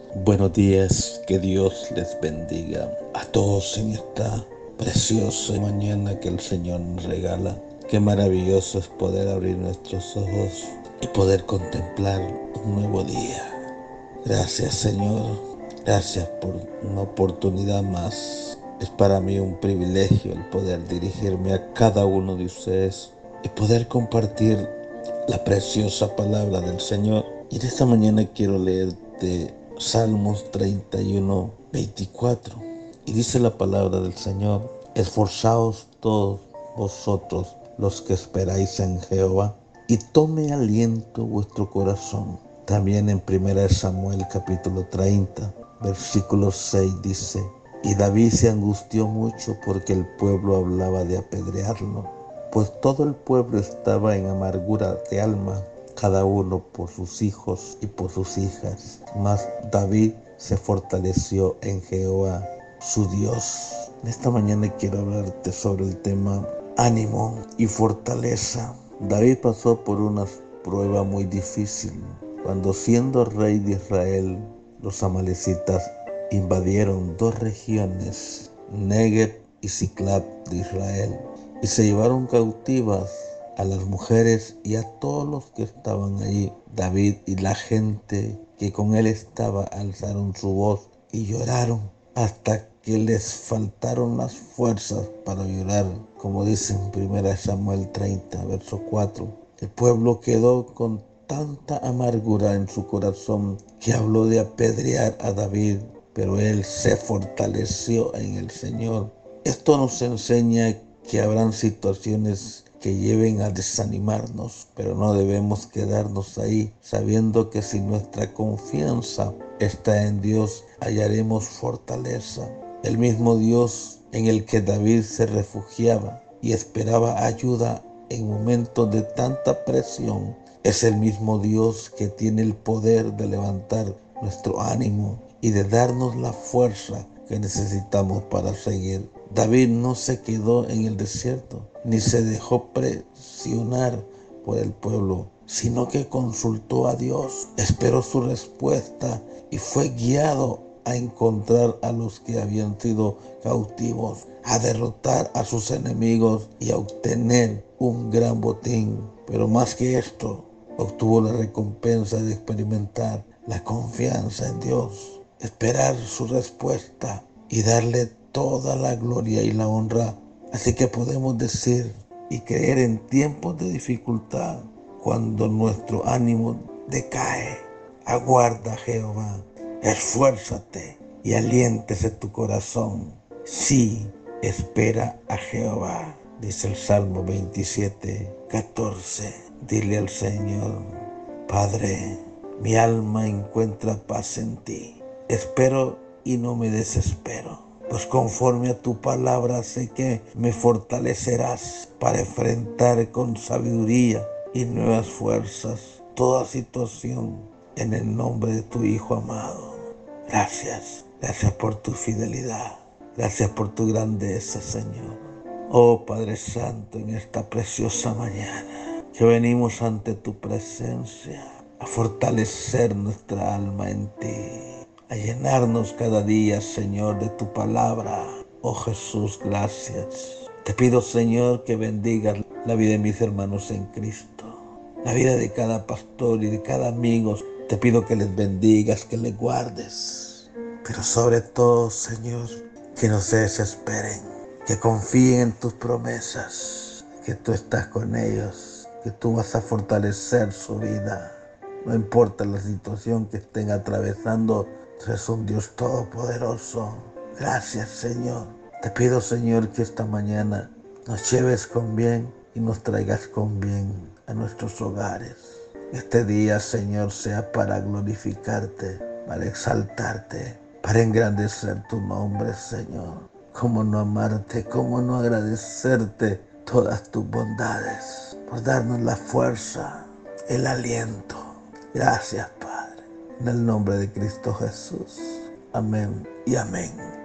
Buenos días, que Dios les bendiga a todos en esta preciosa mañana que el Señor nos regala. Qué maravilloso es poder abrir nuestros ojos y poder contemplar un nuevo día. Gracias, Señor. Gracias por una oportunidad más. Es para mí un privilegio el poder dirigirme a cada uno de ustedes y poder compartir la preciosa palabra del Señor. Y en esta mañana quiero leerte Salmos 31, 24. Y dice la palabra del Señor: esforzaos todos vosotros los que esperáis en Jehová, y tome aliento vuestro corazón. También en 1 Samuel capítulo 30, versículo 6 dice: y David se angustió mucho porque el pueblo hablaba de apedrearlo, pues todo el pueblo estaba en amargura de alma, cada uno por sus hijos y por sus hijas. Mas David se fortaleció en Jehová, su Dios. En esta mañana quiero hablarte sobre el tema ánimo y fortaleza. David pasó por una prueba muy difícil, cuando siendo rey de Israel, los amalecitas invadieron dos regiones, Negev y Siclab de Israel, y se llevaron cautivas a las mujeres y a todos los que estaban allí. David y la gente que con él estaba alzaron su voz y lloraron hasta que les faltaron las fuerzas para llorar, como dice en 1 Samuel 30, verso 4. El pueblo quedó con tanta amargura en su corazón que habló de apedrear a David, pero él se fortaleció en el Señor. Esto nos enseña que habrán situaciones que lleven a desanimarnos, pero no debemos quedarnos ahí, sabiendo que si nuestra confianza está en Dios, hallaremos fortaleza. El mismo Dios en el que David se refugiaba y esperaba ayuda en momentos de tanta presión, es el mismo Dios que tiene el poder de levantar nuestro ánimo y de darnos la fuerza que necesitamos para seguir. David no se quedó en el desierto, ni se dejó presionar por el pueblo, sino que consultó a Dios, esperó su respuesta y fue guiado a encontrar a los que habían sido cautivos, a derrotar a sus enemigos y a obtener un gran botín. Pero más que esto, obtuvo la recompensa de experimentar la confianza en Dios, esperar su respuesta y darle toda la gloria y la honra. Así que podemos decir y creer en tiempos de dificultad, cuando nuestro ánimo decae: aguarda a Jehová, esfuérzate y aliéntese tu corazón. Sí, espera a Jehová, dice el Salmo 27, 14. Dile al Señor: Padre, mi alma encuentra paz en ti. Espero y no me desespero, pues conforme a tu palabra sé que me fortalecerás para enfrentar con sabiduría y nuevas fuerzas toda situación, en el nombre de tu Hijo amado. Gracias, gracias por tu fidelidad, gracias por tu grandeza, Señor. Oh Padre Santo, en esta preciosa mañana que venimos ante tu presencia a fortalecer nuestra alma en ti, a llenarnos cada día, Señor, de tu palabra. Oh Jesús, gracias. Te pido, Señor, que bendigas la vida de mis hermanos en Cristo, la vida de cada pastor y de cada amigo. Te pido que les bendigas, que les guardes, pero sobre todo, Señor, que no se desesperen, que confíen en tus promesas, que tú estás con ellos, que tú vas a fortalecer su vida. No importa la situación que estén atravesando, tú eres un Dios todopoderoso. Gracias, Señor. Te pido, Señor, que esta mañana nos lleves con bien y nos traigas con bien a nuestros hogares. Este día, Señor, sea para glorificarte, para exaltarte, para engrandecer tu nombre, Señor. ¿Cómo no amarte? ¿Cómo no agradecerte todas tus bondades por darnos la fuerza, el aliento? Gracias, Padre. En el nombre de Cristo Jesús. Amén y amén.